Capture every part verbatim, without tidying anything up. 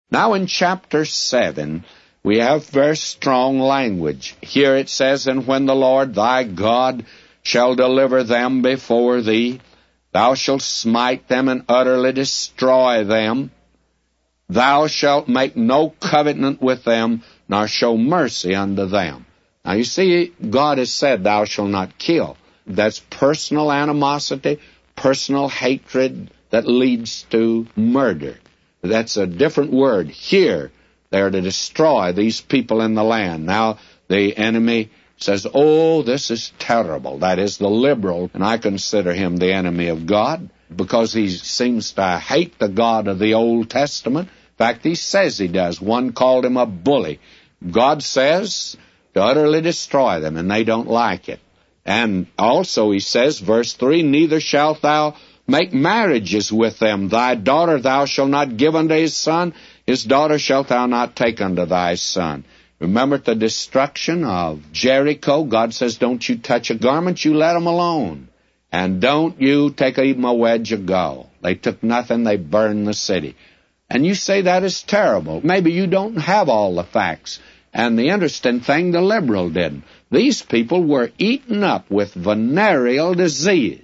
Now in chapter seven, we have very strong language. Here it says, "And when the Lord thy God shall deliver them before thee, thou shalt smite them and utterly destroy them. Thou shalt make no covenant with them, nor show mercy unto them." Now you see, God has said, "Thou shalt not kill." That's personal animosity, personal hatred that leads to murder. That's a different word. Here, they're to destroy these people in the land. Now, the enemy says, "Oh, this is terrible." That is the liberal, and I consider him the enemy of God because he seems to hate the God of the Old Testament. In fact, he says he does. One called him a bully. God says to utterly destroy them, and they don't like it. And also he says, verse three, "Neither shalt thou make marriages with them. Thy daughter thou shalt not give unto his son, his daughter shalt thou not take unto thy son." Remember at the destruction of Jericho, God says, "Don't you touch a garment, you let them alone. And don't you take even a wedge of gall." They took nothing, they burned the city. And you say that is terrible. Maybe you don't have all the facts. And the interesting thing, the liberal didn't. These people were eaten up with venereal disease.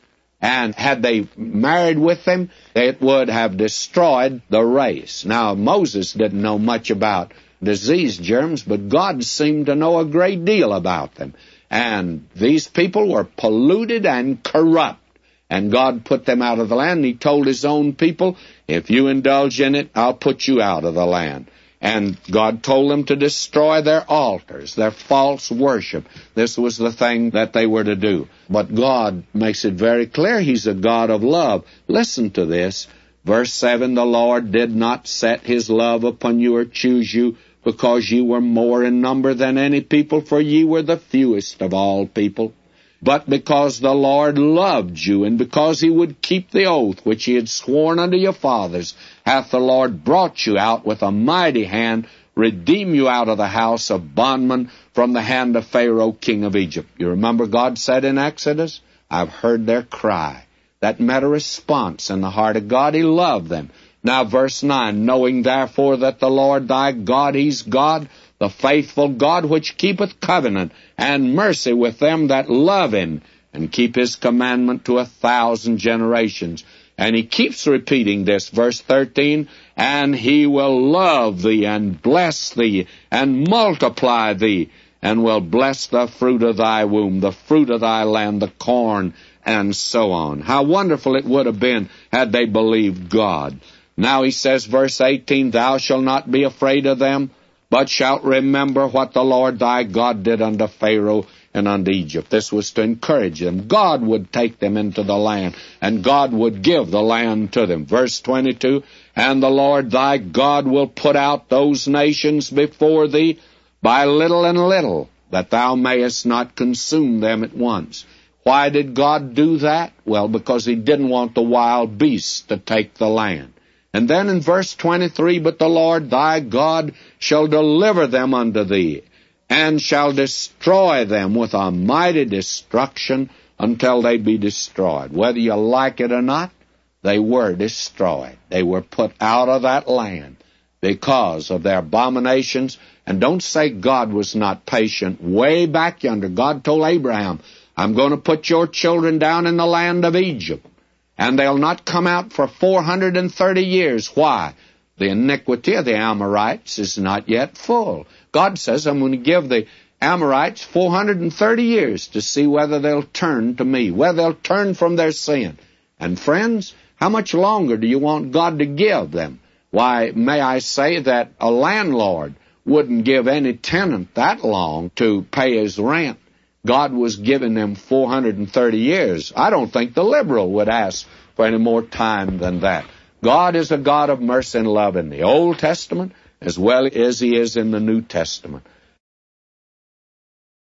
And had they married with them, it would have destroyed the race. Now, Moses didn't know much about disease germs, but God seemed to know a great deal about them. And these people were polluted and corrupt. And God put them out of the land. He told his own people, "If you indulge in it, I'll put you out of the land." And God told them to destroy their altars, their false worship. This was the thing that they were to do. But God makes it very clear He's a God of love. Listen to this. Verse seven, "The Lord did not set His love upon you or choose you, because ye were more in number than any people, for ye were the fewest of all people. But because the Lord loved you, and because He would keep the oath which He had sworn unto your fathers, hath the Lord brought you out with a mighty hand, redeem you out of the house of bondmen, from the hand of Pharaoh king of Egypt." You remember God said in Exodus, "I've heard their cry." That met a response in the heart of God. He loved them. Now verse nine, "Knowing therefore that the Lord thy God, He's God, the faithful God, which keepeth covenant and mercy with them that love Him, and keep His commandment to a thousand generations." And He keeps repeating this, verse thirteen, "And He will love thee, and bless thee, and multiply thee, and will bless the fruit of thy womb, the fruit of thy land, the corn," and so on. How wonderful it would have been had they believed God. Now He says, verse eighteen, "Thou shalt not be afraid of them, but shalt remember what the Lord thy God did unto Pharaoh and unto Egypt." This was to encourage them. God would take them into the land, and God would give the land to them. Verse twenty-two, "And the Lord thy God will put out those nations before thee by little and little, that thou mayest not consume them at once." Why did God do that? Well, because He didn't want the wild beasts to take the land. And then in verse twenty-three, "But the Lord thy God shall deliver them unto thee, and shall destroy them with a mighty destruction until they be destroyed." Whether you like it or not, they were destroyed. They were put out of that land because of their abominations. And don't say God was not patient. Way back yonder, God told Abraham, "I'm going to put your children down in the land of Egypt, and they'll not come out for four hundred thirty years. Why? The iniquity of the Amorites is not yet full." God says, "I'm going to give the Amorites four hundred thirty years to see whether they'll turn to me, whether they'll turn from their sin." And friends, how much longer do you want God to give them? Why, may I say that a landlord wouldn't give any tenant that long to pay his rent. God was giving them four hundred thirty years. I don't think the liberal would ask for any more time than that. God is a God of mercy and love in the Old Testament as well as He is in the New Testament.